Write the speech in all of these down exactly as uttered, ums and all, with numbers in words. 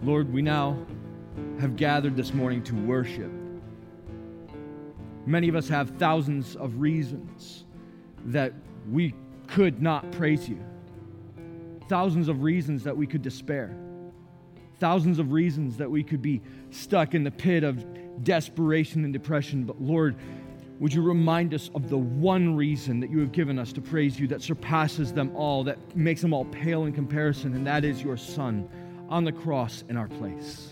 Lord, we now have gathered this morning to worship. Many of us have thousands of reasons that we could not praise you. Thousands of reasons that we could despair. Thousands of reasons that we could be stuck in the pit of desperation and depression. But Lord, would you remind us of the one reason that you have given us to praise you that surpasses them all, that makes them all pale in comparison, and that is your Son on the cross in our place.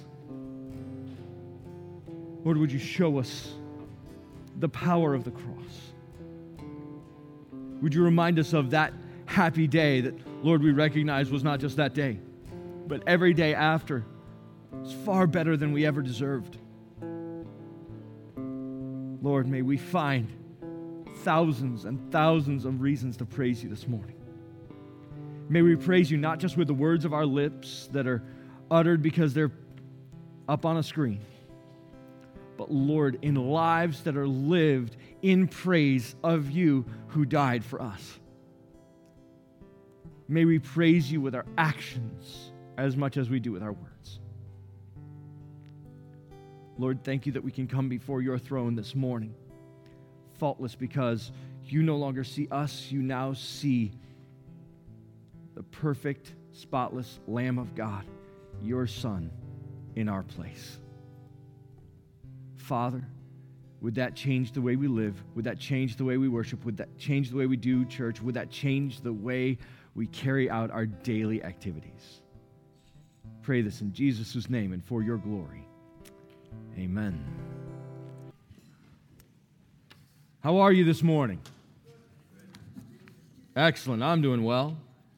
Lord, would you show us the power of the cross? Would you remind us of that happy day that, Lord, we recognize was not just that day, but every day after is far better than we ever deserved. Lord, may we find thousands and thousands of reasons to praise you this morning. May we praise you not just with the words of our lips that are uttered because they're up on a screen, but Lord, in lives that are lived in praise of you who died for us. May we praise you with our actions as much as we do with our words. Lord, thank you that we can come before your throne this morning, faultless, because you no longer see us, you now see the perfect, spotless Lamb of God, your Son, in our place. Father, would that change the way we live? Would that change the way we worship? Would that change the way we do church? Would that change the way we carry out our daily activities? Pray this in Jesus' name and for your glory. Amen. How are you this morning? Excellent. I'm doing well.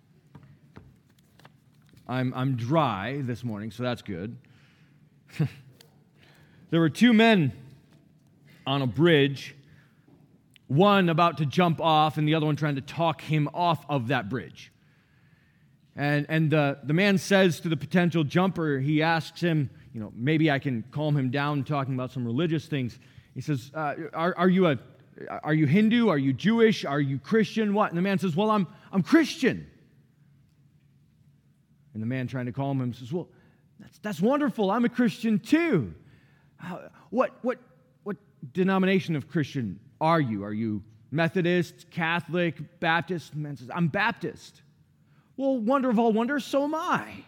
I'm I'm dry this morning, so that's good. There were two men on a bridge, one about to jump off and the other one trying to talk him off of that bridge. And and the, the man says to the potential jumper, he asks him, you know, maybe I can calm him down talking about some religious things. He says, uh, are, are you a are you Hindu? Are you Jewish? Are you Christian? What? And the man says, well, I'm I'm Christian. And the man trying to calm him says, well, that's that's wonderful. I'm a Christian too. How, what what what denomination of Christian are you? Are you Methodist, Catholic, Baptist? The man says, I'm Baptist. Well, wonder of all wonders, so am I.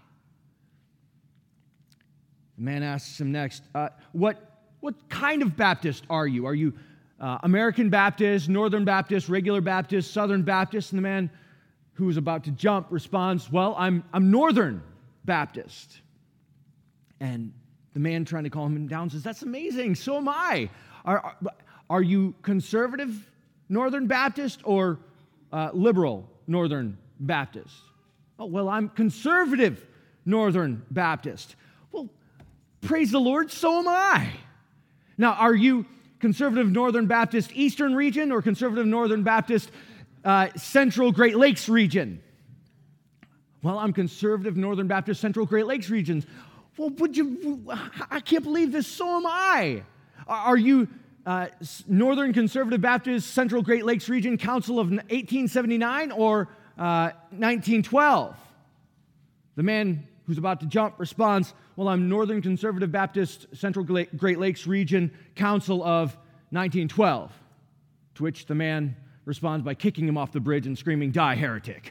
The man asks him next, uh, what, what kind of Baptist are you? Are you uh, American Baptist, Northern Baptist, regular Baptist, Southern Baptist? And the man who is about to jump responds, well, I'm, I'm Northern Baptist. And the man trying to calm him down says, that's amazing, so am I. Are, are, are you conservative Northern Baptist or uh, liberal Northern Baptist? Oh, well, I'm conservative Northern Baptist. Well, praise the Lord, so am I. Now, are you conservative Northern Baptist Eastern region or conservative Northern Baptist uh, Central Great Lakes region? Well, I'm conservative Northern Baptist Central Great Lakes regions. Well, would you, I can't believe this, so am I. Are you uh, Northern Conservative Baptist Central Great Lakes Region Council of eighteen seventy-nine or uh, nineteen twelve? The man who's about to jump responds, well, I'm Northern Conservative Baptist Central Great Lakes Region Council of nineteen twelve. To which the man responds by kicking him off the bridge and screaming, die, heretic.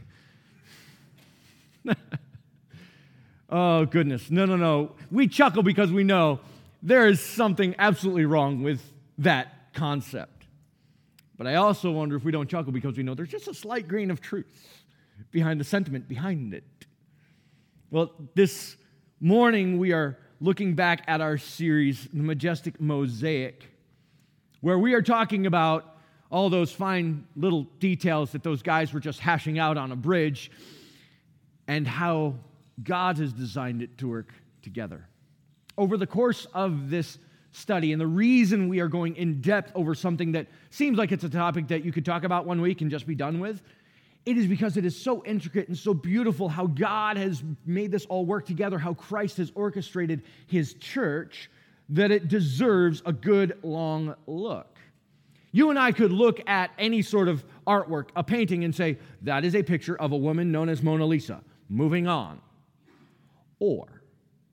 Oh, goodness. No, no, no. We chuckle because we know there is something absolutely wrong with that concept. But I also wonder if we don't chuckle because we know there's just a slight grain of truth behind the sentiment behind it. Well, this morning we are looking back at our series, The Majestic Mosaic, where we are talking about all those fine little details that those guys were just hashing out on a bridge and how God has designed it to work together. Over the course of this study, and the reason we are going in depth over something that seems like it's a topic that you could talk about one week and just be done with, it is because it is so intricate and so beautiful how God has made this all work together, how Christ has orchestrated his church, that it deserves a good long look. You and I could look at any sort of artwork, a painting, and say, that is a picture of a woman known as Mona Lisa. Moving on. Or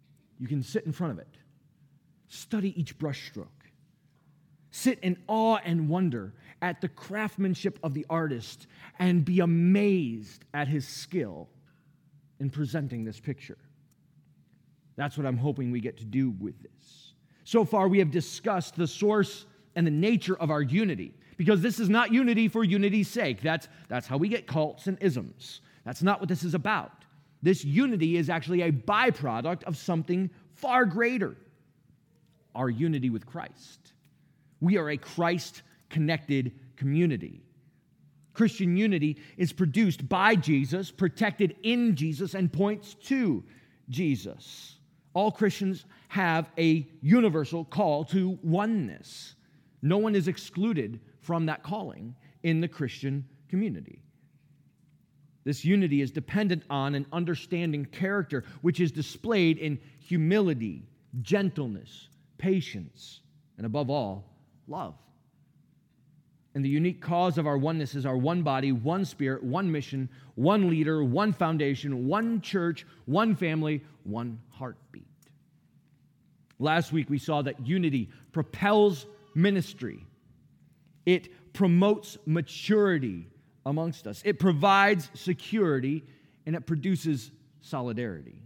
you can sit in front of it, study each brushstroke, sit in awe and wonder at the craftsmanship of the artist, and be amazed at his skill in presenting this picture. That's what I'm hoping we get to do with this. So far, we have discussed the source and the nature of our unity, because this is not unity for unity's sake. That's, that's how we get cults and isms. That's not what this is about. This unity is actually a byproduct of something far greater, our unity with Christ. We are a Christ-connected community. Christian unity is produced by Jesus, protected in Jesus, and points to Jesus. All Christians have a universal call to oneness. No one is excluded from that calling in the Christian community. This unity is dependent on an understanding character, which is displayed in humility, gentleness, patience, and above all, love. And the unique cause of our oneness is our one body, one spirit, one mission, one leader, one foundation, one church, one family, one heartbeat. Last week we saw that unity propels ministry. It promotes maturity amongst us. It provides security, and it produces solidarity.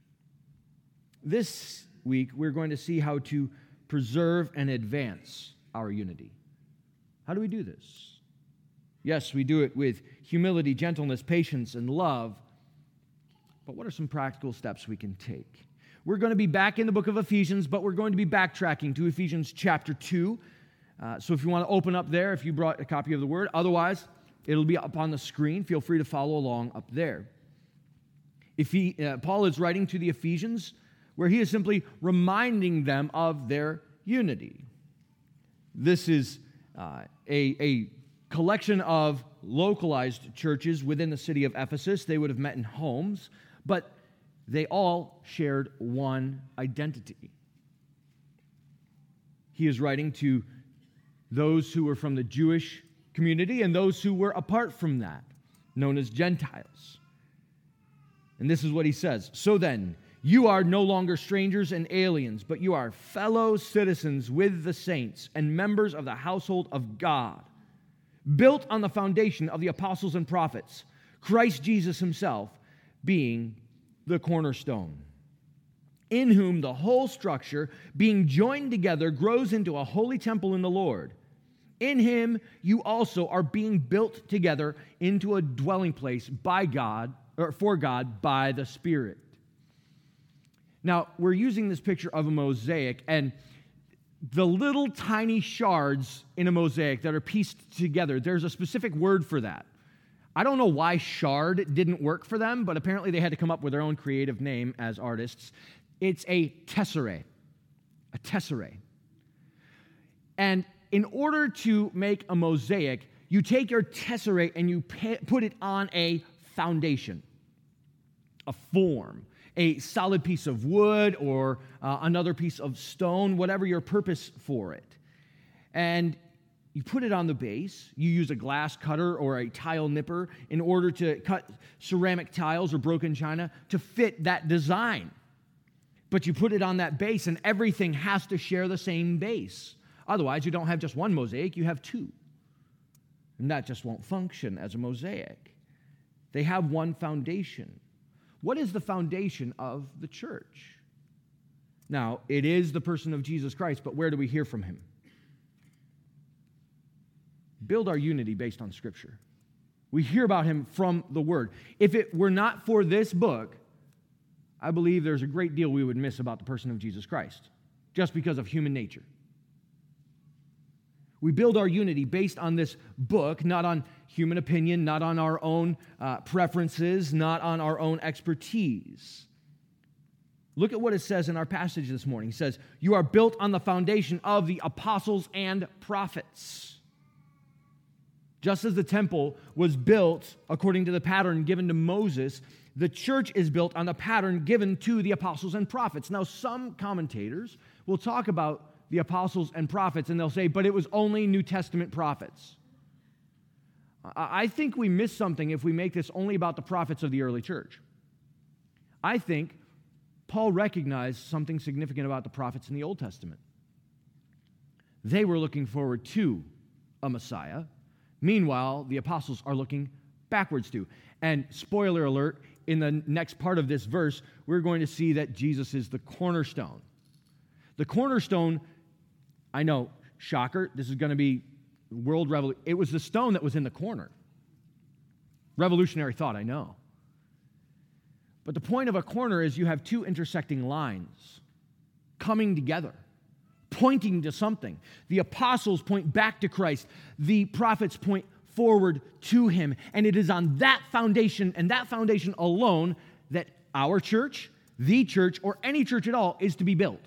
This week, we're going to see how to preserve and advance our unity. How do we do this? Yes, we do it with humility, gentleness, patience, and love. But what are some practical steps we can take? We're going to be back in the book of Ephesians, but we're going to be backtracking to Ephesians chapter two. Uh, so if you want to open up there, if you brought a copy of the Word, otherwise, it'll be up on the screen. Feel free to follow along up there. If he, uh, Paul is writing to the Ephesians, where he is simply reminding them of their unity. This is uh, a, a collection of localized churches within the city of Ephesus. They would have met in homes, but they all shared one identity. He is writing to those who were from the Jewish community and those who were apart from that, known as Gentiles. And this is what he says. So then, you are no longer strangers and aliens, but you are fellow citizens with the saints and members of the household of God, built on the foundation of the apostles and prophets, Christ Jesus himself being the cornerstone, in whom the whole structure, being joined together, grows into a holy temple in the Lord. In him you also are being built together into a dwelling place by God, or for God by the Spirit. Now, we're using this picture of a mosaic, and the little tiny shards in a mosaic that are pieced together, there's a specific word for that. I don't know why shard didn't work for them, but apparently they had to come up with their own creative name as artists. It's a tesserae, a tesserae. And in order to make a mosaic, you take your tesserae and you put it on a foundation, a form, a solid piece of wood or uh, another piece of stone, whatever your purpose for it. And you put it on the base. You use a glass cutter or a tile nipper in order to cut ceramic tiles or broken china to fit that design. But you put it on that base, and everything has to share the same base. Otherwise, you don't have just one mosaic, you have two. And that just won't function as a mosaic. They have one foundation. What is the foundation of the church? Now, it is the person of Jesus Christ, but where do we hear from him? Build our unity based on Scripture. We hear about him from the Word. If it were not for this book, I believe there's a great deal we would miss about the person of Jesus Christ, just because of human nature. We build our unity based on this book, not on human opinion, not on our own uh, preferences, not on our own expertise. Look at what it says in our passage this morning. It says, you are built on the foundation of the apostles and prophets. Just as the temple was built according to the pattern given to Moses, the church is built on the pattern given to the apostles and prophets. Now, some commentators will talk about the apostles and prophets, and they'll say, but it was only New Testament prophets. I think we miss something if we make this only about the prophets of the early church. I think Paul recognized something significant about the prophets in the Old Testament. They were looking forward to a Messiah. Meanwhile, the apostles are looking backwards to. And spoiler alert, in the next part of this verse, we're going to see that Jesus is the cornerstone. The cornerstone, I know, shocker, this is going to be world revolution. It was the stone that was in the corner. Revolutionary thought, I know. But the point of a corner is you have two intersecting lines coming together, pointing to something. The apostles point back to Christ. The prophets point forward to him. And it is on that foundation and that foundation alone that our church, the church, or any church at all is to be built.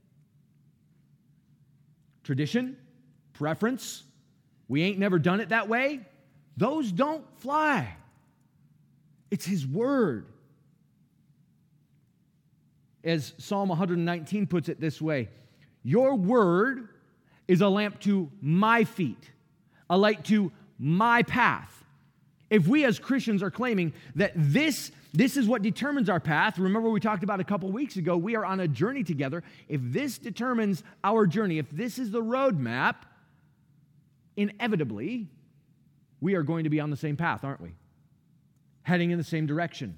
Tradition, preference, we ain't never done it that way, those don't fly. It's his word. As Psalm one nineteen puts it this way, your word is a lamp to my feet, a light to my path. If we as Christians are claiming that this, this is what determines our path, remember we talked about a couple weeks ago, we are on a journey together. If this determines our journey, if this is the roadmap, inevitably, we are going to be on the same path, aren't we? Heading in the same direction.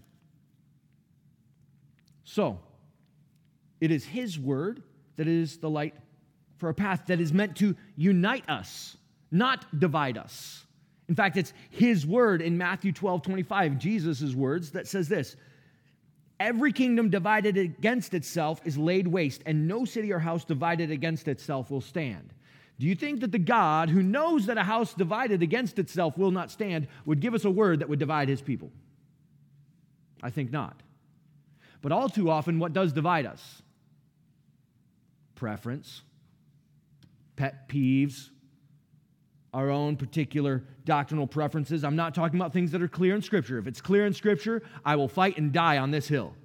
So, it is his word that is the light for a path that is meant to unite us, not divide us. In fact, it's his word in Matthew twelve twenty-five, Jesus' words, that says this: every kingdom divided against itself is laid waste, and no city or house divided against itself will stand. Do you think that the God who knows that a house divided against itself will not stand would give us a word that would divide his people? I think not. But all too often, what does divide us? Preference, pet peeves, our own particular doctrinal preferences. I'm not talking about things that are clear in Scripture. If it's clear in Scripture, I will fight and die on this hill.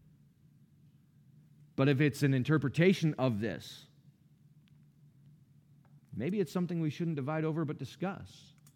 But if it's an interpretation of this, maybe it's something we shouldn't divide over but discuss.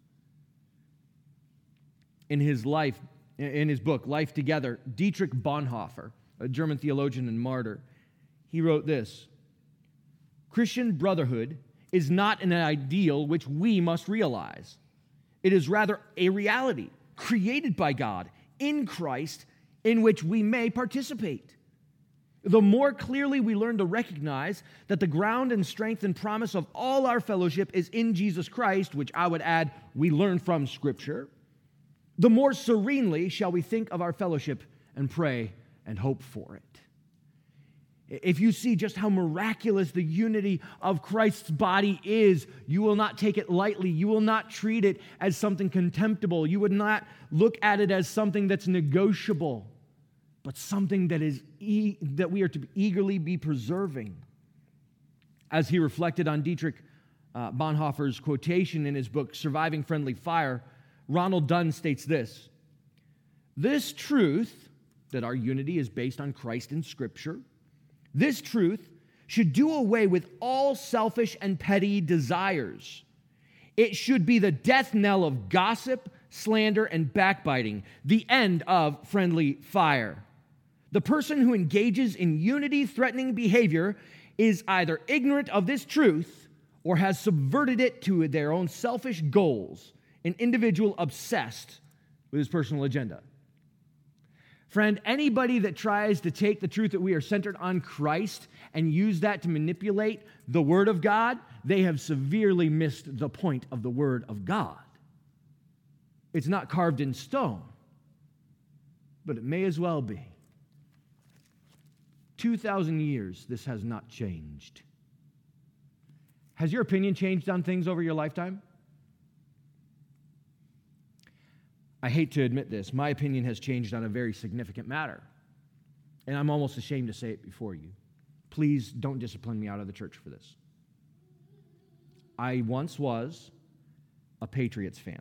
In his life, in his book, Life Together, Dietrich Bonhoeffer, a German theologian and martyr, he wrote this: Christian brotherhood is not an ideal which we must realize. It is rather a reality created by God in Christ in which we may participate. The more clearly we learn to recognize that the ground and strength and promise of all our fellowship is in Jesus Christ, which I would add we learn from Scripture, the more serenely shall we think of our fellowship and pray and hope for it. If you see just how miraculous the unity of Christ's body is, you will not take it lightly. You will not treat it as something contemptible. You would not look at it as something that's negotiable, but something that is e- that we are to eagerly be preserving. As he reflected on Dietrich uh, Bonhoeffer's quotation in his book, Surviving Friendly Fire, Ronald Dunn states this: this truth, that our unity is based on Christ in Scripture, this truth should do away with all selfish and petty desires. It should be the death knell of gossip, slander, and backbiting, the end of friendly fire. The person who engages in unity-threatening behavior is either ignorant of this truth or has subverted it to their own selfish goals, an individual obsessed with his personal agenda. Friend, anybody that tries to take the truth that we are centered on Christ and use that to manipulate the Word of God, they have severely missed the point of the Word of God. It's not carved in stone, but it may as well be. two thousand years, this has not changed. Has your opinion changed on things over your lifetime? I hate to admit this, my opinion has changed on a very significant matter. And I'm almost ashamed to say it before you. Please don't discipline me out of the church for this. I once was a Patriots fan.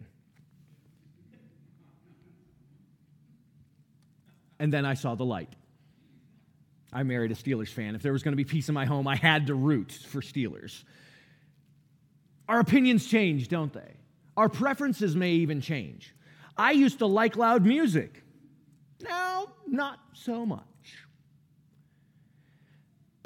And then I saw the light. I married a Steelers fan. If there was going to be peace in my home, I had to root for Steelers. Our opinions change, don't they? Our preferences may even change. I used to like loud music. Now, not so much.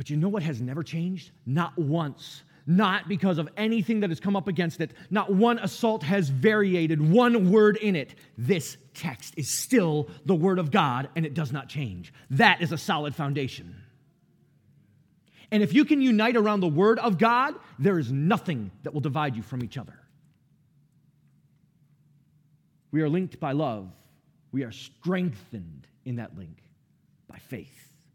But you know what has never changed? Not once. Not because of anything that has come up against it. Not one assault has variated one word in it. This text is still the Word of God, and it does not change. That is a solid foundation. And if you can unite around the Word of God, there is nothing that will divide you from each other. We are linked by love. We are strengthened in that link by faith.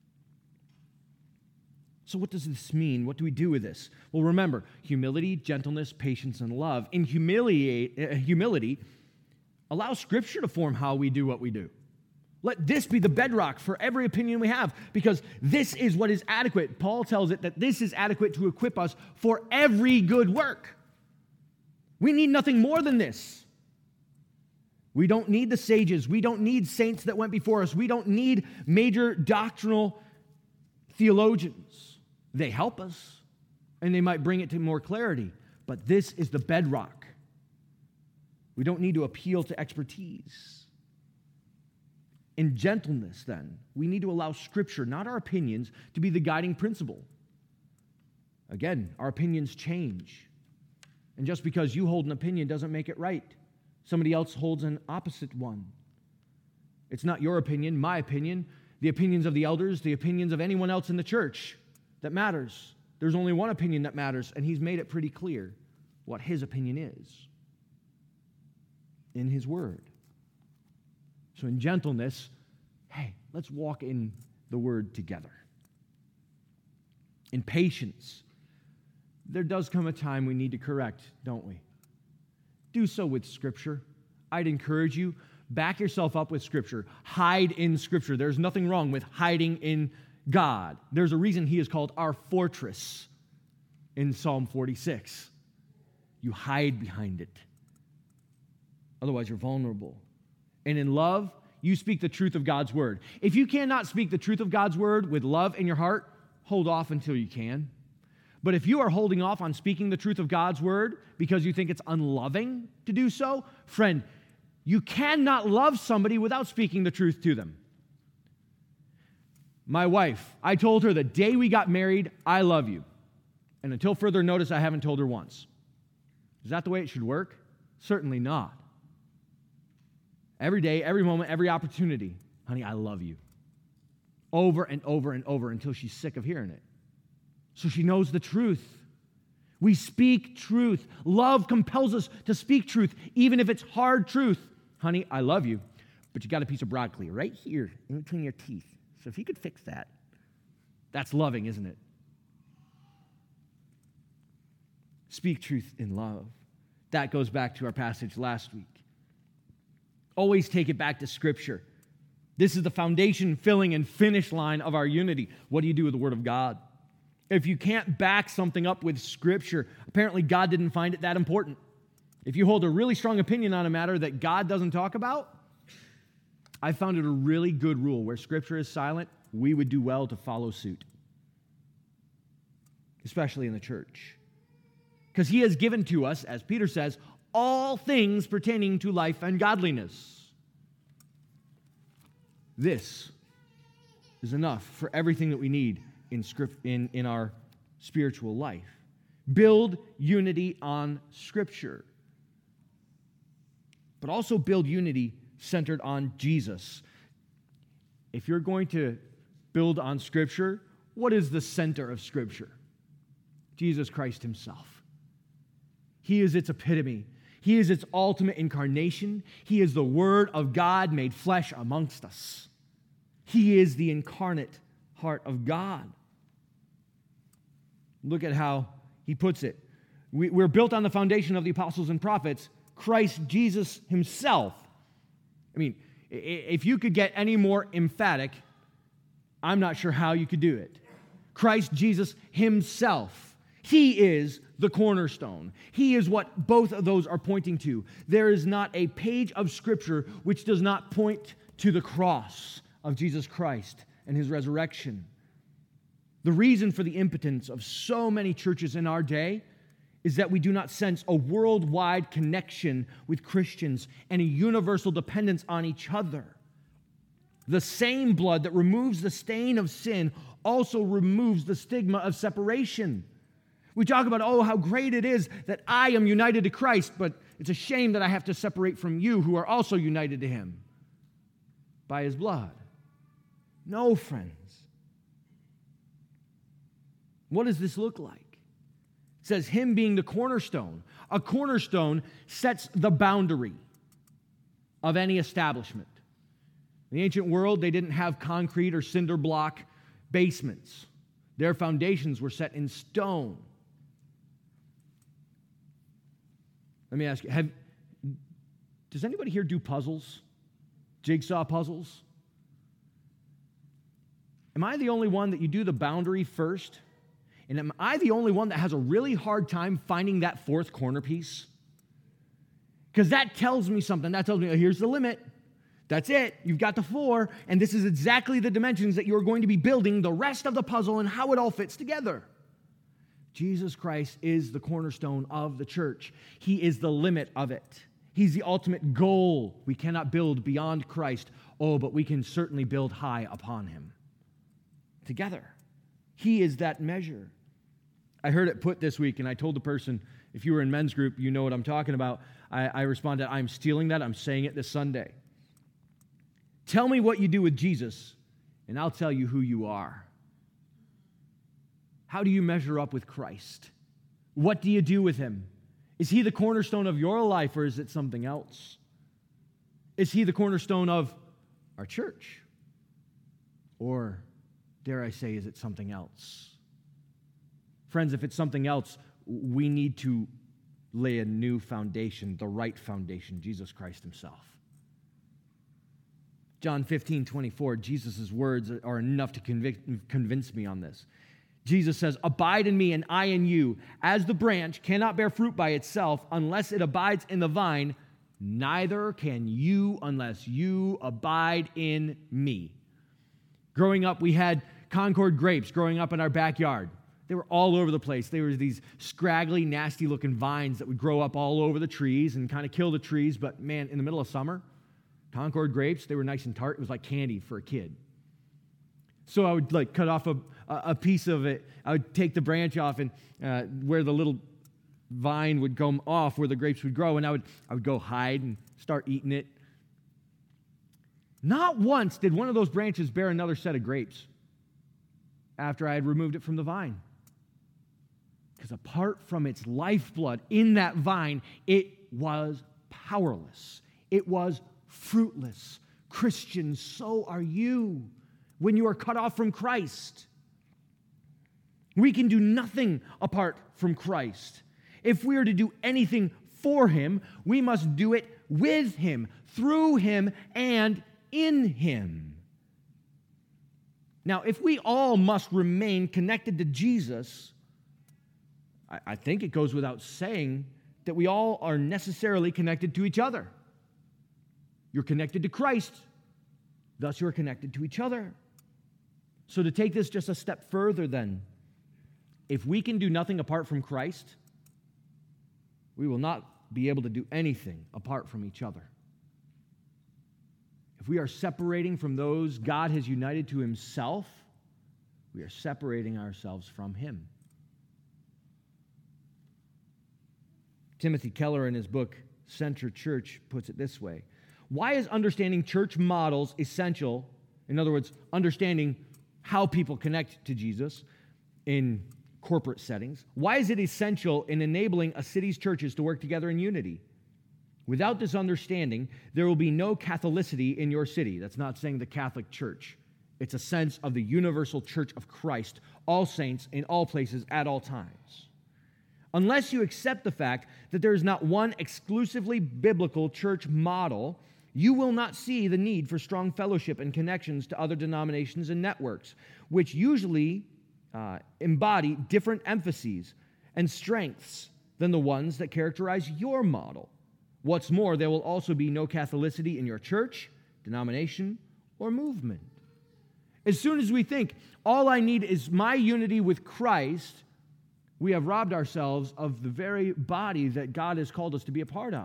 So what does this mean? What do we do with this? Well, remember, humility, gentleness, patience, and love. In humiliate, uh, humility, allow Scripture to form how we do what we do. Let this be the bedrock for every opinion we have, because this is what is adequate. Paul tells it that this is adequate to equip us for every good work. We need nothing more than this. We don't need the sages. We don't need saints that went before us. We don't need major doctrinal theologians. They help us, and they might bring it to more clarity, but this is the bedrock. We don't need to appeal to expertise. In gentleness, then, we need to allow Scripture, not our opinions, to be the guiding principle. Again, our opinions change. And just because you hold an opinion doesn't make it right. Somebody else holds an opposite one. It's not your opinion, my opinion, the opinions of the elders, the opinions of anyone else in the church that matters. There's only one opinion that matters, and he's made it pretty clear what his opinion is in his word. So in gentleness, hey, let's walk in the word together. In patience, there does come a time we need to correct, don't we? Do so with Scripture. I'd encourage you, back yourself up with Scripture. Hide in Scripture. There's nothing wrong with hiding in God. There's a reason he is called our fortress in Psalm forty-six. You hide behind it. Otherwise, you're vulnerable. And in love, you speak the truth of God's word. If you cannot speak the truth of God's word with love in your heart, hold off until you can. But if you are holding off on speaking the truth of God's word because you think it's unloving to do so, friend, you cannot love somebody without speaking the truth to them. My wife, I told her the day we got married, I love you. And until further notice, I haven't told her once. Is that the way it should work? Certainly not. Every day, every moment, every opportunity, honey, I love you. Over and over and over until she's sick of hearing it. So she knows the truth. We speak truth. Love compels us to speak truth, even if it's hard truth. Honey, I love you, but you got a piece of broccoli right here in between your teeth. So if you could fix that, that's loving, isn't it? Speak truth in love. That goes back to our passage last week. Always take it back to Scripture. This is the foundation, filling, and finish line of our unity. What do you do with the Word of God? If you can't back something up with Scripture, apparently God didn't find it that important. If you hold a really strong opinion on a matter that God doesn't talk about, I found it a really good rule. Where Scripture is silent, we would do well to follow suit, especially in the church. Because he has given to us, as Peter says, all things pertaining to life and godliness. This is enough for everything that we need in script in, in our spiritual life. Build unity on Scripture, but also build unity centered on Jesus. If you're going to build on Scripture, what is the center of Scripture? Jesus Christ himself. He is its epitome. He is its ultimate incarnation. He is the Word of God made flesh amongst us. He is the incarnate heart of God. Look at how he puts it. We, we're built on the foundation of the apostles and prophets, Christ Jesus himself. I mean, if you could get any more emphatic, I'm not sure how you could do it. Christ Jesus himself. He is the cornerstone. He is what both of those are pointing to. There is not a page of Scripture which does not point to the cross of Jesus Christ and his resurrection. The reason for the impotence of so many churches in our day is that we do not sense a worldwide connection with Christians and a universal dependence on each other. The same blood that removes the stain of sin also removes the stigma of separation. We talk about, oh, how great it is that I am united to Christ, but it's a shame that I have to separate from you who are also united to him by his blood. No, friends. What does this look like? It says, him being the cornerstone. A cornerstone sets the boundary of any establishment. In the ancient world, they didn't have concrete or cinder block basements. Their foundations were set in stone. Let me ask you, have, does anybody here do puzzles? Jigsaw puzzles? Am I the only one that you do the boundary first? And am I the only one that has a really hard time finding that fourth corner piece? Because that tells me something. That tells me, oh, here's the limit. That's it. You've got the four, and this is exactly the dimensions that you're going to be building the rest of the puzzle and how it all fits together. Jesus Christ is the cornerstone of the church. He is the limit of it. He's the ultimate goal. We cannot build beyond Christ. Oh, but we can certainly build high upon him. Together. He is that measure. I heard it put this week, and I told the person, if you were in men's group, you know what I'm talking about. I, I responded, I'm stealing that. I'm saying it this Sunday. Tell me what you do with Jesus, and I'll tell you who you are. How do you measure up with Christ? What do you do with him? Is he the cornerstone of your life, or is it something else? Is he the cornerstone of our church? Or, dare I say, is it something else? Friends, if it's something else, we need to lay a new foundation, the right foundation, Jesus Christ himself. John fifteen twenty-four, Jesus' words are enough to convict, convince me on this. Jesus says, abide in me and I in you. As the branch cannot bear fruit by itself unless it abides in the vine, neither can you unless you abide in me. Growing up, we had Concord grapes growing up in our backyard. They were all over the place. They were these scraggly, nasty-looking vines that would grow up all over the trees and kind of kill the trees. But man, in the middle of summer, Concord grapes, they were nice and tart. It was like candy for a kid. So I would like cut off a, a piece of it. I would take the branch off and uh, where the little vine would come off, where the grapes would grow, and I would I would go hide and start eating it. Not once did one of those branches bear another set of grapes after I had removed it from the vine. Because apart from its lifeblood in that vine, it was powerless. It was fruitless. Christians, so are you when you are cut off from Christ. We can do nothing apart from Christ. If we are to do anything for him, we must do it with him, through him, and in him. Now, if we all must remain connected to Jesus, I, I think it goes without saying that we all are necessarily connected to each other. You're connected to Christ, thus you're connected to each other. So to take this just a step further then, if we can do nothing apart from Christ, we will not be able to do anything apart from each other. If we are separating from those God has united to himself, we are separating ourselves from him. Timothy Keller, in his book, Center Church, puts it this way. Why is understanding church models essential? In other words, understanding how people connect to Jesus in corporate settings. Why is it essential in enabling a city's churches to work together in unity? Without this understanding, there will be no Catholicity in your city. That's not saying the Catholic Church. It's a sense of the universal church of Christ, all saints in all places at all times. Unless you accept the fact that there is not one exclusively biblical church model, you will not see the need for strong fellowship and connections to other denominations and networks, which usually uh, embody different emphases and strengths than the ones that characterize your model. What's more, there will also be no Catholicity in your church, denomination, or movement. As soon as we think, all I need is my unity with Christ, we have robbed ourselves of the very body that God has called us to be a part of.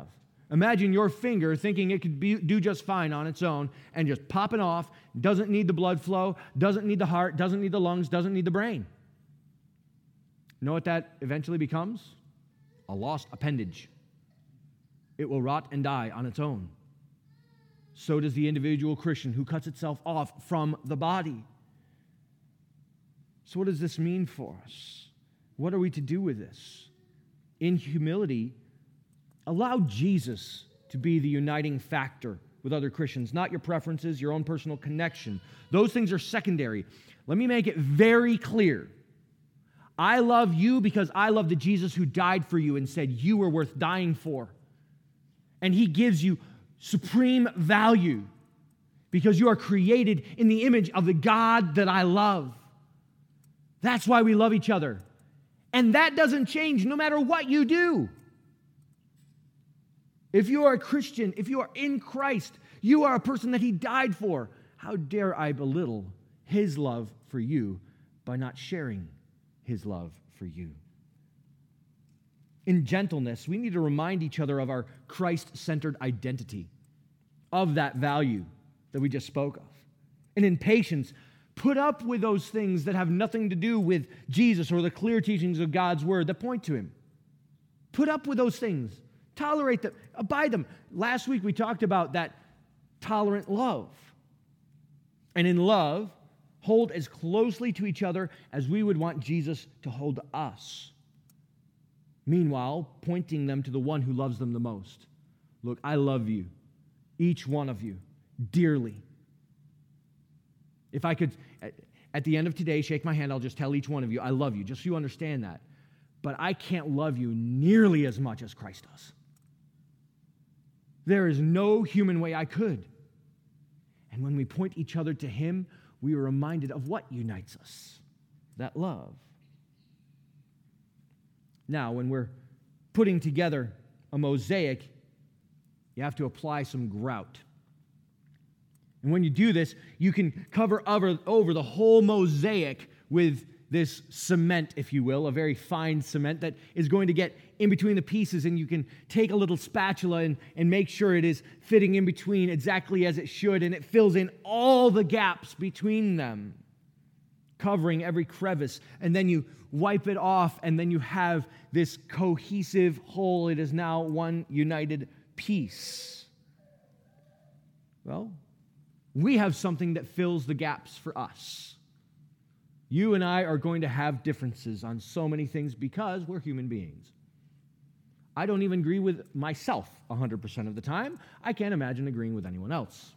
Imagine your finger thinking it could be, do just fine on its own and just popping off, doesn't need the blood flow, doesn't need the heart, doesn't need the lungs, doesn't need the brain. You know what that eventually becomes? A lost appendage. It will rot and die on its own. So does the individual Christian who cuts itself off from the body. So what does this mean for us? What are we to do with this? In humility, allow Jesus to be the uniting factor with other Christians, not your preferences, your own personal connection. Those things are secondary. Let me make it very clear. I love you because I love the Jesus who died for you and said you were worth dying for. And he gives you supreme value because you are created in the image of the God that I love. That's why we love each other. And that doesn't change no matter what you do. If you are a Christian, if you are in Christ, you are a person that he died for. How dare I belittle his love for you by not sharing his love for you? In gentleness, we need to remind each other of our Christ-centered identity, of that value that we just spoke of. And in patience, put up with those things that have nothing to do with Jesus or the clear teachings of God's word that point to him. Put up with those things. Tolerate them. Abide them. Last week we talked about that tolerant love. And in love, hold as closely to each other as we would want Jesus to hold us. Meanwhile, pointing them to the one who loves them the most. Look, I love you, each one of you, dearly. If I could, at the end of today, shake my hand, I'll just tell each one of you, I love you, just so you understand that. But I can't love you nearly as much as Christ does. There is no human way I could. And when we point each other to him, we are reminded of what unites us, that love. Now, when we're putting together a mosaic, you have to apply some grout. And when you do this, you can cover over, over the whole mosaic with this cement, if you will, a very fine cement that is going to get in between the pieces, and you can take a little spatula and, and make sure it is fitting in between exactly as it should, and it fills in all the gaps between them, covering every crevice, and then you wipe it off, and then you have this cohesive whole. It is now one united piece. Well, we have something that fills the gaps for us. You and I are going to have differences on so many things because we're human beings. I don't even agree with myself one hundred percent of the time. I can't imagine agreeing with anyone else.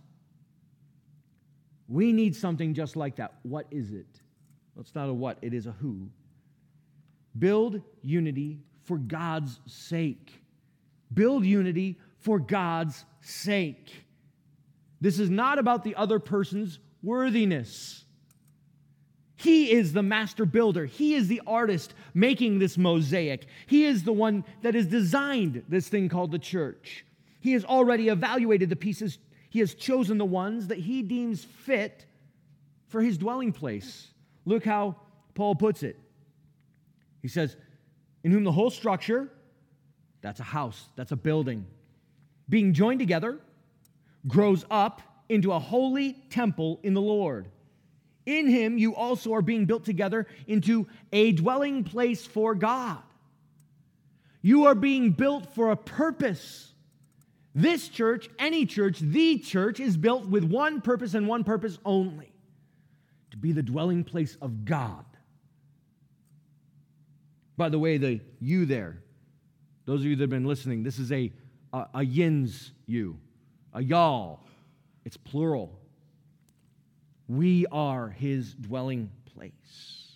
We need something just like that. What is it? Well, it's not a what, it is a who. Build unity for God's sake. Build unity for God's sake. This is not about the other person's worthiness. He is the master builder. He is the artist making this mosaic. He is the one that has designed this thing called the church. He has already evaluated the pieces. He has chosen the ones that he deems fit for his dwelling place. Look how Paul puts it. He says, in whom the whole structure, that's a house, that's a building, being joined together, grows up into a holy temple in the Lord. In him you also are being built together into a dwelling place for God. You are being built for a purpose. This church, any church, the church, is built with one purpose and one purpose only: to be the dwelling place of God. By the way, the you there, those of you that have been listening, this is a, a, a yins you, a y'all. It's plural. We are his dwelling place.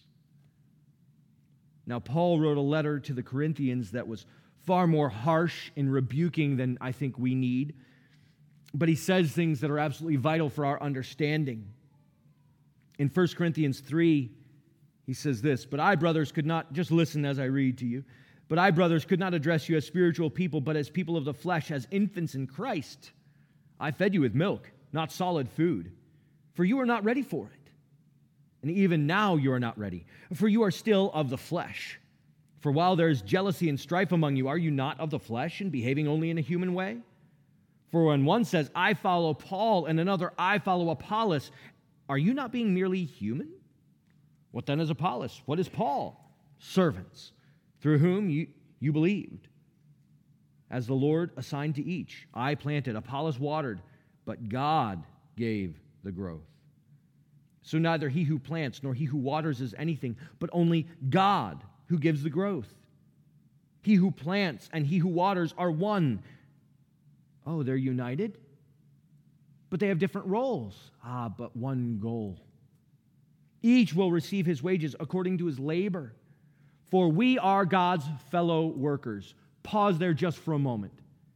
Now, Paul wrote a letter to the Corinthians that was far more harsh in rebuking than I think we need, but he says things that are absolutely vital for our understanding. In First Corinthians three, he says this, but I, brothers, could not, just listen as I read to you, but I, brothers, could not address you as spiritual people, but as people of the flesh, as infants in Christ. I fed you with milk, not solid food, for you are not ready for it. And even now you are not ready, for you are still of the flesh. For while there is jealousy and strife among you, are you not of the flesh and behaving only in a human way? For when one says, I follow Paul, and another, I follow Apollos, are you not being merely human? What then is Apollos? What is Paul? Servants, through whom you, you believed, as the Lord assigned to each. I planted, Apollos watered, but God gave the growth. So neither he who plants nor he who waters is anything, but only God who gives the growth. He who plants and he who waters are one. Oh, they're united, but they have different roles. Ah, but one goal. Each will receive his wages according to his labor. For we are God's fellow workers. Pause there just for a moment.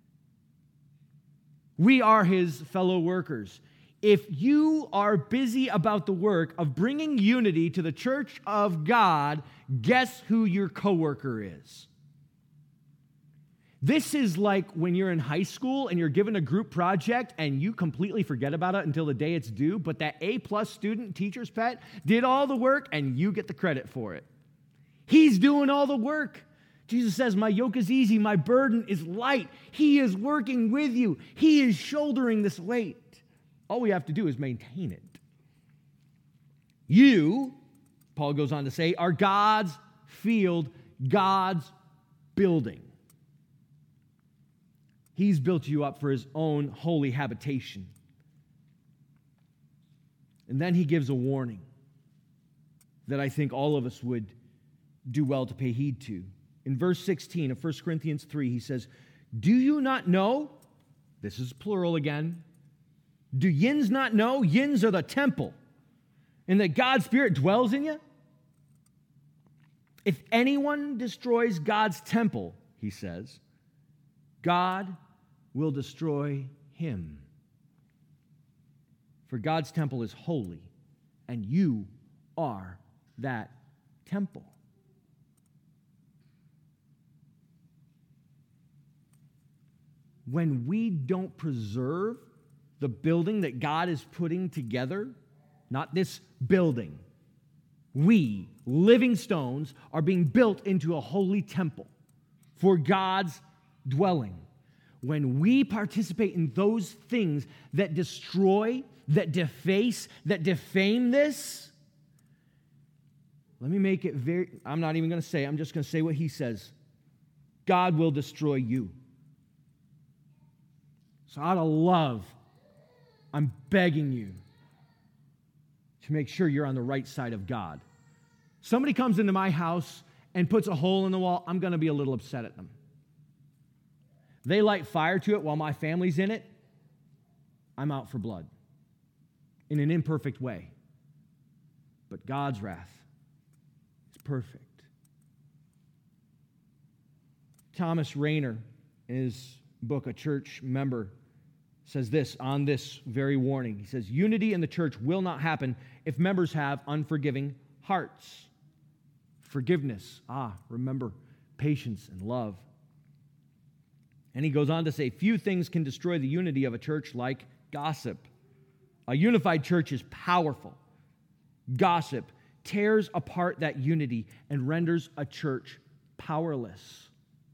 We are his fellow workers. If you are busy about the work of bringing unity to the church of God, guess who your coworker is? This is like when you're in high school and you're given a group project and you completely forget about it until the day it's due, but that A-plus student, teacher's pet, did all the work and you get the credit for it. He's doing all the work. Jesus says, my yoke is easy, my burden is light. He is working with you. He is shouldering this weight. All we have to do is maintain it. You, Paul goes on to say, are God's field, God's building. He's built you up for his own holy habitation. And then he gives a warning that I think all of us would do well to pay heed to. In verse sixteen of First Corinthians three, he says, do you not know, this is plural again, do yins not know? Yins are the temple, and that God's Spirit dwells in you? If anyone destroys God's temple, he says, God will destroy him. For God's temple is holy, and you are that temple. When we don't preserve the building that God is putting together, not this building, we, living stones, are being built into a holy temple for God's dwelling. When we participate in those things that destroy, that deface, that defame this, let me make it very, I'm not even going to say, I'm just going to say what he says. God will destroy you. So out of love, I'm begging you to make sure you're on the right side of God. Somebody comes into my house and puts a hole in the wall, I'm going to be a little upset at them. They light fire to it while my family's in it, I'm out for blood in an imperfect way. But God's wrath is perfect. Thomas Rainer, in his book, A Church Member, says this on this very warning. He says, unity in the church will not happen if members have unforgiving hearts. Forgiveness, ah, remember, patience and love. And he goes on to say, few things can destroy the unity of a church like gossip. A unified church is powerful. Gossip tears apart that unity and renders a church powerless.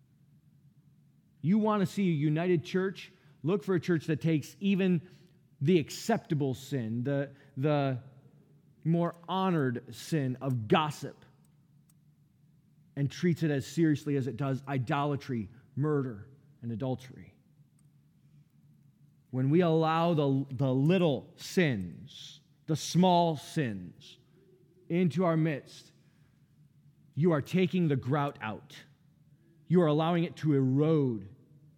You want to see a united church? Look for a church that takes even the acceptable sin, the, the more honored sin of gossip, and treats it as seriously as it does idolatry, murder, and adultery. When we allow the, the little sins, the small sins, into our midst, you are taking the grout out. You are allowing it to erode.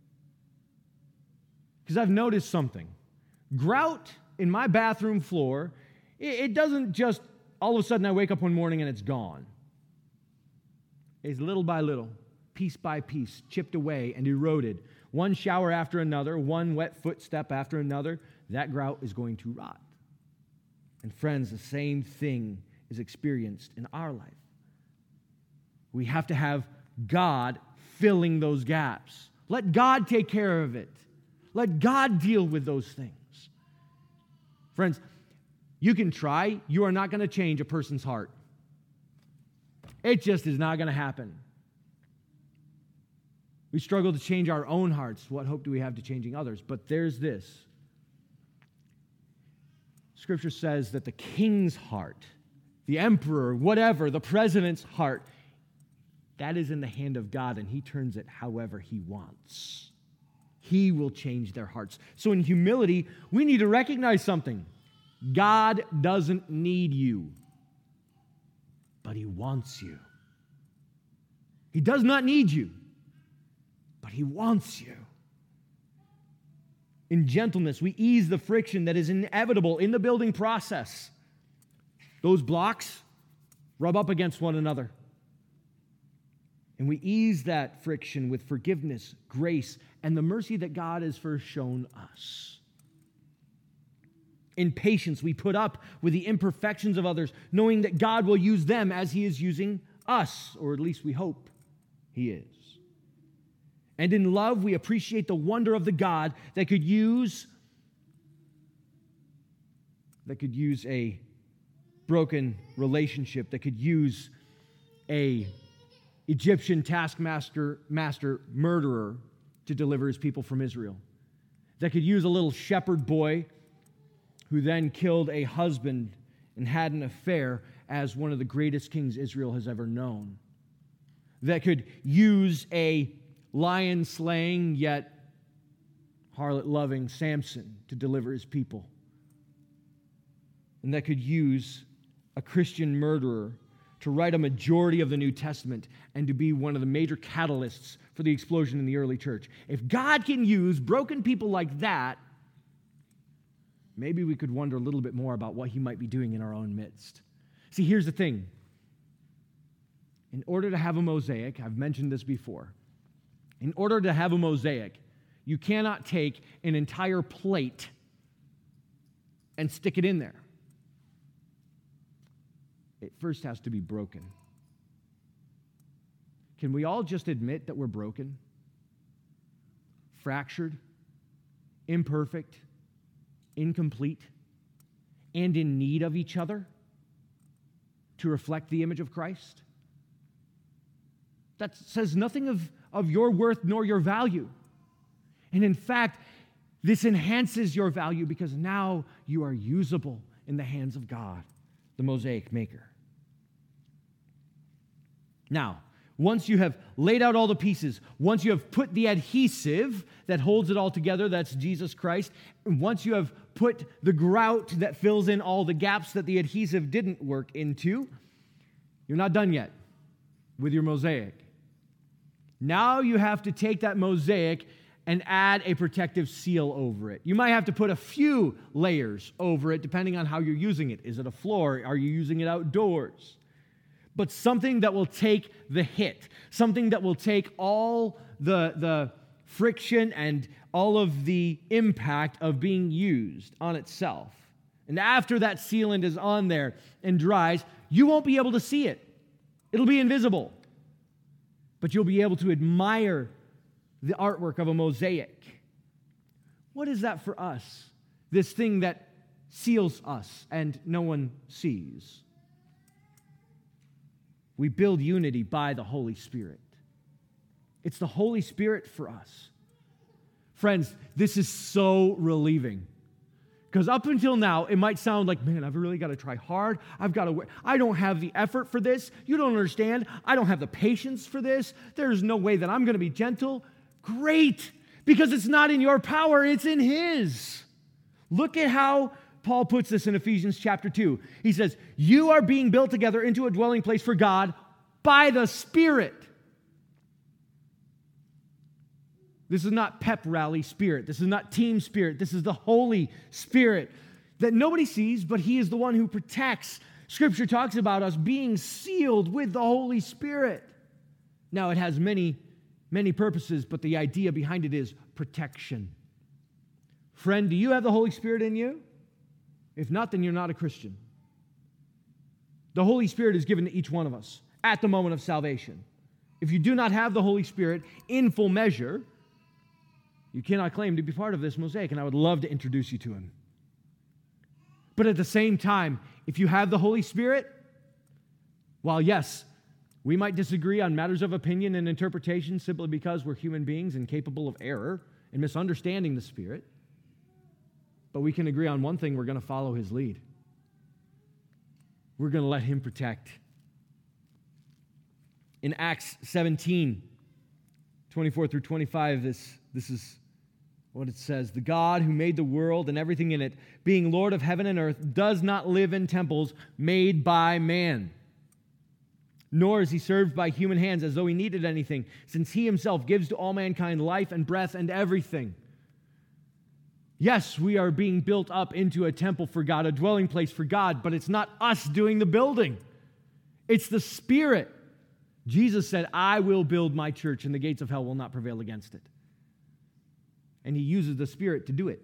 Because I've noticed something. Grout in my bathroom floor, it, it doesn't just, all of a sudden I wake up one morning and it's gone. It's little by little, piece by piece, chipped away and eroded. One shower after another, one wet footstep after another, that grout is going to rot. And friends, the same thing is experienced in our life. We have to have God filling those gaps. Let God take care of it. Let God deal with those things. Friends, you can try. You are not going to change a person's heart. It just is not going to happen. We struggle to change our own hearts. What hope do we have to changing others? But there's this. Scripture says that the king's heart, the emperor, whatever, the president's heart, that is in the hand of God, and he turns it however he wants. He will change their hearts. So in humility, we need to recognize something. God doesn't need you, but he wants you. He does not need you, but he wants you. In gentleness, we ease the friction that is inevitable in the building process. Those blocks rub up against one another. And we ease that friction with forgiveness, grace, and the mercy that God has first shown us. In patience, we put up with the imperfections of others, knowing that God will use them as he is using us, or at least we hope he is. And in love, we appreciate the wonder of the God that could use, that could use a broken relationship, that could use a Egyptian taskmaster, master, murderer to deliver his people from Israel, that could use a little shepherd boy who then killed a husband and had an affair as one of the greatest kings Israel has ever known, that could use a lion-slaying yet harlot-loving Samson to deliver his people, and that could use a Christian murderer to write a majority of the New Testament and to be one of the major catalysts for the explosion in the early church. If God can use broken people like that, maybe we could wonder a little bit more about what he might be doing in our own midst. See, here's the thing. In order to have a mosaic, I've mentioned this before, in order to have a mosaic, you cannot take an entire plate and stick it in there. It first has to be broken. Can we all just admit that we're broken, fractured, imperfect, incomplete, and in need of each other to reflect the image of Christ? That says nothing of, of your worth nor your value. And in fact, this enhances your value because now you are usable in the hands of God, the mosaic maker. Now, once you have laid out all the pieces, once you have put the adhesive that holds it all together, that's Jesus Christ, and once you have put the grout that fills in all the gaps that the adhesive didn't work into, you're not done yet with your mosaic. Now you have to take that mosaic and add a protective seal over it. You might have to put a few layers over it depending on how you're using it. Is it a floor? Are you using it outdoors? But something that will take the hit, something that will take all the, the friction and all of the impact of being used on itself. And after that sealant is on there and dries, you won't be able to see it. It'll be invisible. But you'll be able to admire the artwork of a mosaic. What is that for us? This thing that seals us and no one sees. We build unity by the Holy Spirit. It's the Holy Spirit for us. Friends, this is so relieving. Because up until now, it might sound like, man, I've really got to try hard. I've got to, I don't have the effort for this. You don't understand. I don't have the patience for this. There's no way that I'm going to be gentle. Great, because it's not in your power, it's in His. Look at how Paul puts this in Ephesians chapter two. He says, you are being built together into a dwelling place for God by the Spirit. This is not pep rally spirit. This is not team spirit. This is the Holy Spirit that nobody sees, but He is the one who protects. Scripture talks about us being sealed with the Holy Spirit. Now, it has many, many purposes, but the idea behind it is protection. Friend, do you have the Holy Spirit in you? If not, then you're not a Christian. The Holy Spirit is given to each one of us at the moment of salvation. If you do not have the Holy Spirit in full measure, you cannot claim to be part of this mosaic, and I would love to introduce you to Him. But at the same time, if you have the Holy Spirit, while yes, We might disagree on matters of opinion and interpretation simply because we're human beings and capable of error and misunderstanding the Spirit. But we can agree on one thing: we're going to follow His lead. We're going to let Him protect. In Acts seventeen, twenty-four through twenty-five, this, this is what it says. The God who made the world and everything in it, being Lord of heaven and earth, does not live in temples made by man. Nor is He served by human hands as though He needed anything, since He Himself gives to all mankind life and breath and everything. Yes, we are being built up into a temple for God, a dwelling place for God, but it's not us doing the building. It's the Spirit. Jesus said, I will build my church, and the gates of hell will not prevail against it. And He uses the Spirit to do it.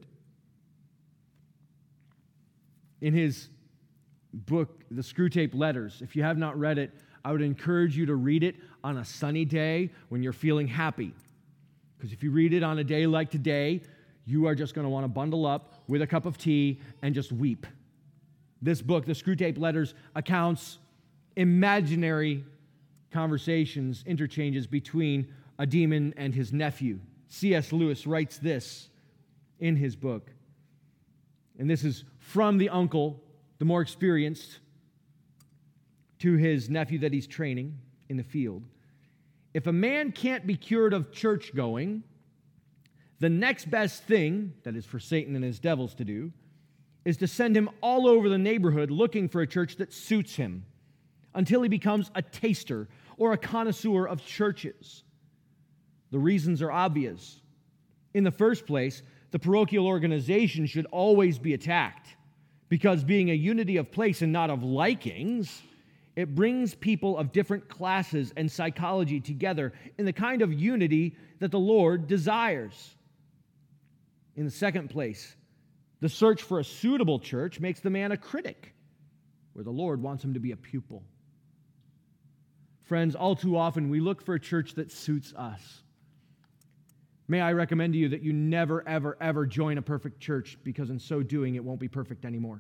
In his book, The Screwtape Letters, if you have not read it, I would encourage you to read it on a sunny day when you're feeling happy. Because if you read it on a day like today, you are just going to want to bundle up with a cup of tea and just weep. This book, The Screwtape Letters, accounts imaginary conversations, interchanges between a demon and his nephew. C S Lewis writes this in his book. And this is from the uncle, the more experienced, to his nephew that he's training in the field. If a man can't be cured of church going, the next best thing, that is for Satan and his devils to do, is to send him all over the neighborhood looking for a church that suits him until he becomes a taster or a connoisseur of churches. The reasons are obvious. In the first place, the parochial organization should always be attacked because, being a unity of place and not of likings, it brings people of different classes and psychology together in the kind of unity that the Lord desires. In the second place, the search for a suitable church makes the man a critic, where the Lord wants him to be a pupil. Friends, all too often we look for a church that suits us. May I recommend to you that you never, ever, ever join a perfect church, because in so doing it won't be perfect anymore.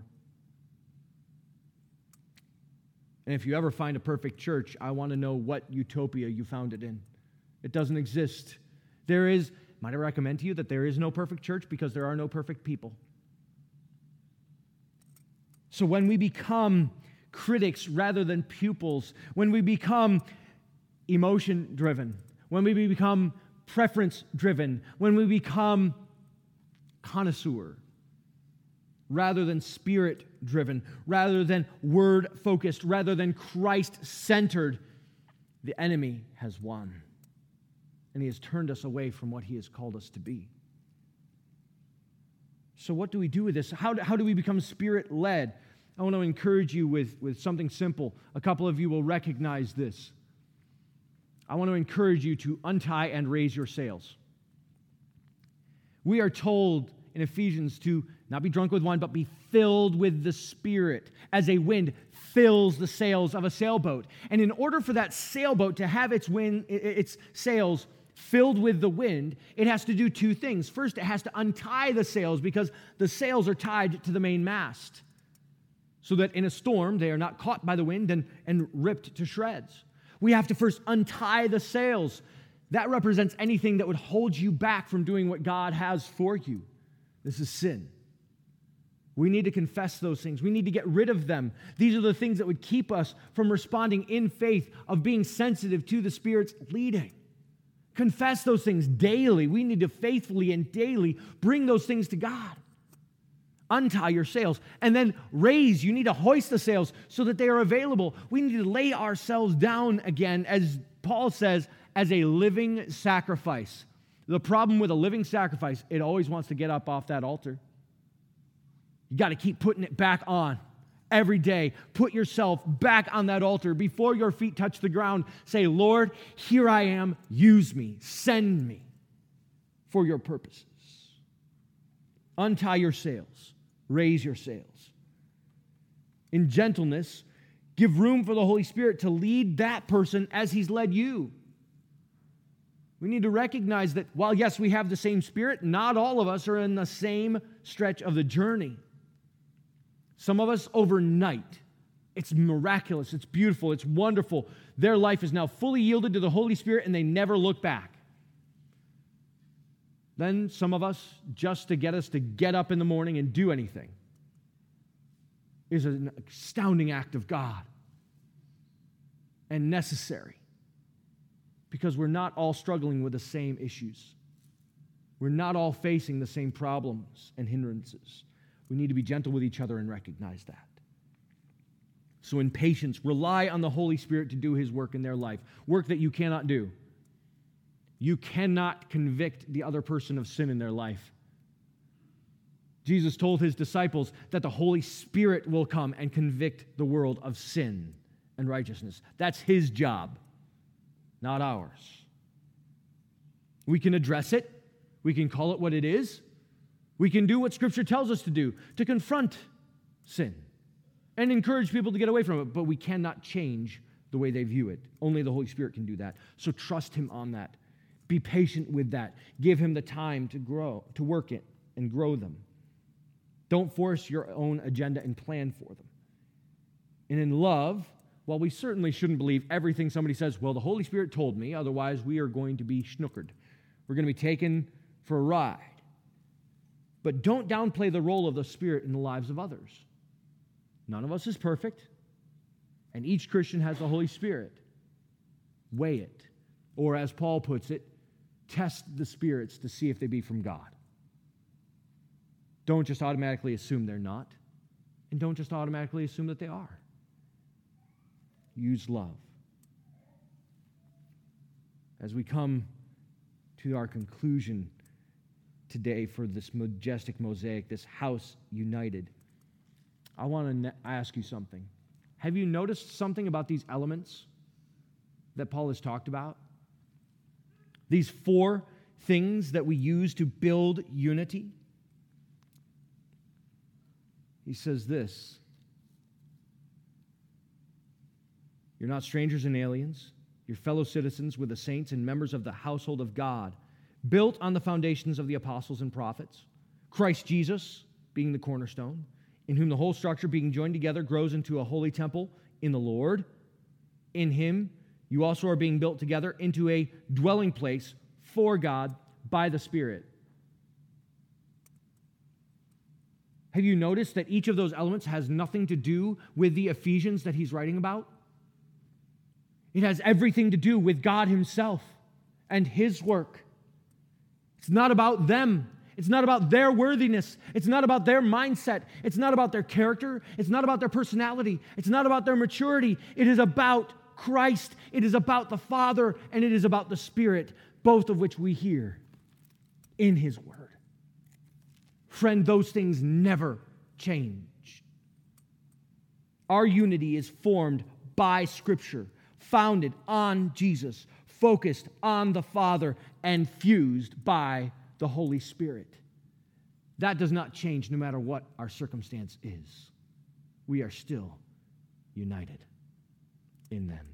And if you ever find a perfect church, I want to know what utopia you found it in. It doesn't exist. There is, might I recommend to you that there is no perfect church because there are no perfect people. So when we become critics rather than pupils, when we become emotion-driven, when we become preference-driven, when we become connoisseur rather than spirit-driven, rather than word-focused, rather than Christ-centered, the enemy has won. And he has turned us away from what he has called us to be. So what do we do with this? How do, how do we become Spirit-led? I want to encourage you with, with something simple. A couple of you will recognize this. I want to encourage you to untie and raise your sails. We are told in Ephesians to not be drunk with wine, but be filled with the Spirit, as a wind fills the sails of a sailboat. And in order for that sailboat to have its wind, its sails filled with the wind, it has to do two things. First, it has to untie the sails, because the sails are tied to the main mast, so that in a storm they are not caught by the wind and, and ripped to shreds. We have to first untie the sails. That represents anything that would hold you back from doing what God has for you. This is sin. We need to confess those things. We need to get rid of them. These are the things that would keep us from responding in faith, of being sensitive to the Spirit's leading. Confess those things daily. We need to faithfully and daily bring those things to God. Untie your sails, and then raise. You need to hoist the sails so that they are available. We need to lay ourselves down again, as Paul says, as a living sacrifice. The problem with a living sacrifice, it always wants to get up off that altar. You got to keep putting it back on every day. Put yourself back on that altar before your feet touch the ground. Say, Lord, here I am. Use me. Send me for your purposes. Untie your sails. Raise your sails. In gentleness, give room for the Holy Spirit to lead that person as he's led you. We need to recognize that while, yes, we have the same Spirit, not all of us are in the same stretch of the journey. Some of us overnight. It's miraculous. It's beautiful. It's wonderful. Their life is now fully yielded to the Holy Spirit, and they never look back. Then some of us, just to get us to get up in the morning and do anything, is an astounding act of God and necessary, because we're not all struggling with the same issues. We're not all facing the same problems and hindrances. We need to be gentle with each other and recognize that. So in patience, rely on the Holy Spirit to do His work in their life, work that you cannot do. You cannot convict the other person of sin in their life. Jesus told His disciples that the Holy Spirit will come and convict the world of sin and righteousness. That's His job, not ours. We can address it. We can call it what it is. We can do what Scripture tells us to do, to confront sin and encourage people to get away from it, but we cannot change the way they view it. Only the Holy Spirit can do that. So trust Him on that. Be patient with that. Give Him the time to grow, to work it and grow them. Don't force your own agenda and plan for them. And in love, while we certainly shouldn't believe everything somebody says, well, the Holy Spirit told me, otherwise we are going to be schnookered. We're going to be taken for a ride. But don't downplay the role of the Spirit in the lives of others. None of us is perfect, and each Christian has the Holy Spirit. Weigh it. Or as Paul puts it, test the spirits to see if they be from God. Don't just automatically assume they're not, and don't just automatically assume that they are. Use love. As we come to our conclusion today for this majestic mosaic, this house united, I want to ne- ask you something. Have you noticed something about these elements that Paul has talked about? These four things that we use to build unity? He says this: you're not strangers and aliens. You're fellow citizens with the saints and members of the household of God, built on the foundations of the apostles and prophets, Christ Jesus being the cornerstone, in whom the whole structure being joined together grows into a holy temple in the Lord. In Him you also are being built together into a dwelling place for God by the Spirit. Have you noticed that each of those elements has nothing to do with the Ephesians that he's writing about? It has everything to do with God Himself and His work. It's not about them. It's not about their worthiness. It's not about their mindset. It's not about their character. It's not about their personality. It's not about their maturity. It is about Christ. It is about the Father, and it is about the Spirit, both of which we hear in His Word. Friend, those things never change. Our unity is formed by Scripture, founded on Jesus, focused on the Father, and fused by the Holy Spirit. That does not change no matter what our circumstance is. We are still united in them.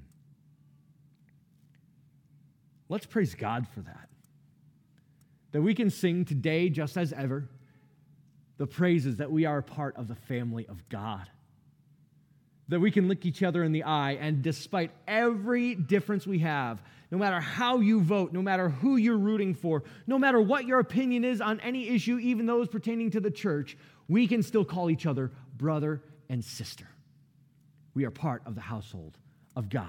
Let's praise God for that. That we can sing today, just as ever, the praises that we are a part of the family of God. That we can look each other in the eye, and despite every difference we have, no matter how you vote, no matter who you're rooting for, no matter what your opinion is on any issue, even those pertaining to the church, we can still call each other brother and sister. We are part of the household of God.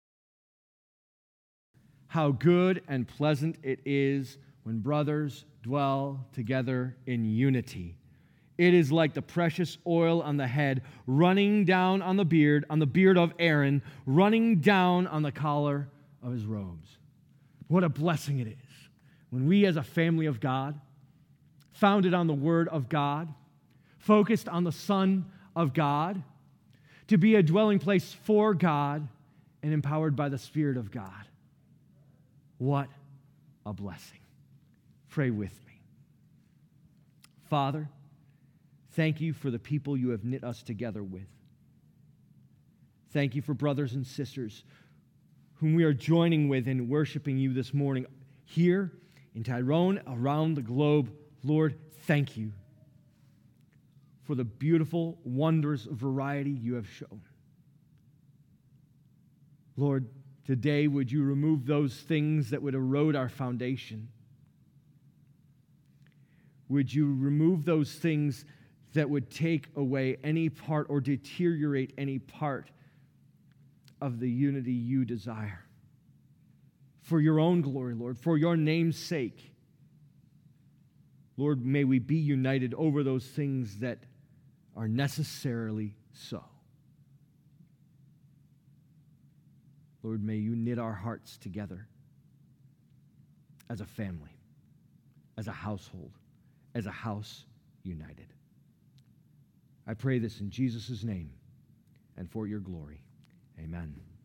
How good and pleasant it is when brothers dwell together in unity. It is like the precious oil on the head, running down on the beard, on the beard of Aaron, running down on the collar of his robes. What a blessing it is when we as a family of God, founded on the Word of God, focused on the Son of God, to be a dwelling place for God and empowered by the Spirit of God. What a blessing. Pray with me. Father, thank you for the people you have knit us together with. Thank you for brothers and sisters whom we are joining with in worshiping you this morning here in Tyrone, around the globe. Lord, thank you for the beautiful, wondrous variety you have shown. Lord, Today, would you remove those things that would erode our foundation? Would you remove those things that would take away any part or deteriorate any part of the unity you desire? For your own glory, Lord, for your name's sake. Lord, may we be united over those things that are necessarily so. Lord, may you knit our hearts together as a family, as a household, as a house united. I pray this in Jesus' name and for your glory. Amen.